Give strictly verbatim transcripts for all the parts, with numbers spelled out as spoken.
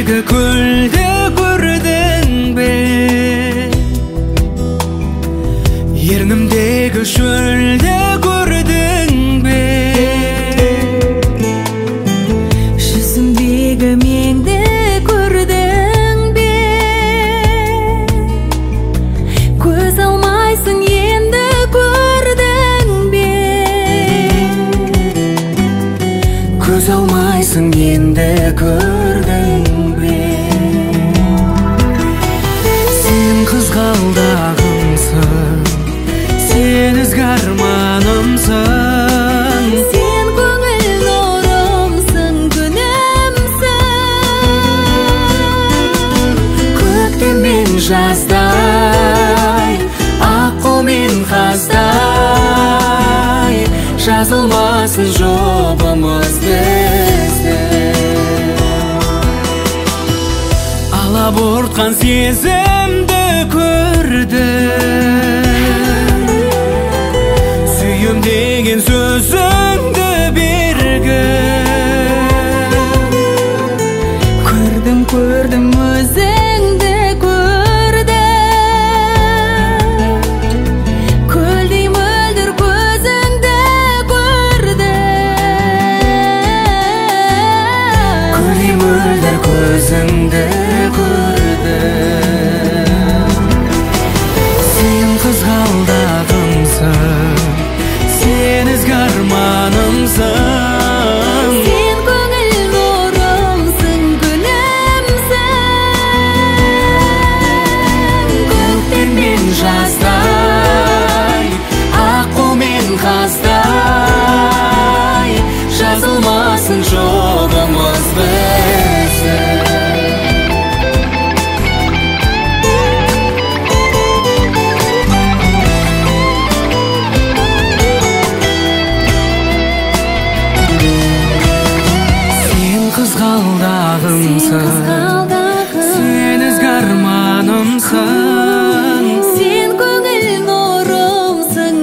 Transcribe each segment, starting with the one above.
Yüzümdeki gülde gördün be, Yernimdeki şölde gördün be, Yüzümdeki mende gördün be, Göz almaysın endi gördün be, Göz almaysın endi gördün be. Sen kızgaldağımsın, sen izgarmanımsın, Sen көңіл нұрымсың, күнімсің. Көктем мен жаздай, аққу мен қаздай, жазылмасын жобымыз біздің. Алабортқан сезімді көрдім, сүйем деген сөзіңді бергім. Көрдім, көрдім, өзіңді көрдім. Көлдей мөлдір көзіңді көрдім. Көлдей мөлдір көзіңді көрдім. Сен қызғалдағымсың, сен ізгарманымсың, Sen көңіл нұрымсың, күнімсің. көктем мен жаздай, аққу мен қаздай, жазылмасын жолымыз біздің. Сен қызғалдағымсың, сен ізгарманымсың, Sen көңіл нұрымсың,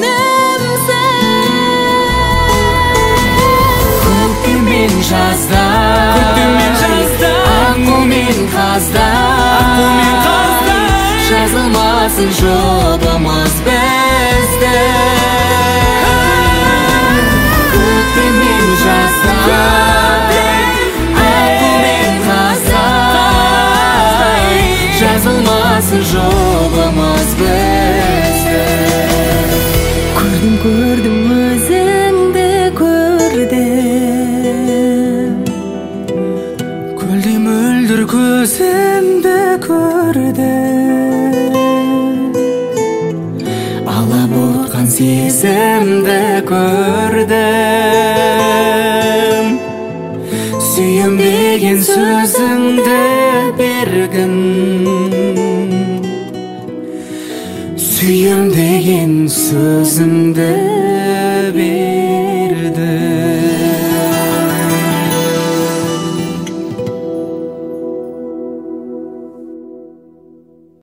күнімсің. көктем мен жаздай, аққу мен қаздай, жазылмасын жобымыз біздің. Көктем мен жаздай, аққу мен қаздай, жазылмасын жобымыз біздің. Көрдім, көрдім, өзіңді көрдім. Көлдей мөлдір көзіңді көрдім, алабортқан сезімді көрдім. Сүйем деген сөзіңді бергін, сүйем деген сөзіңді бергін.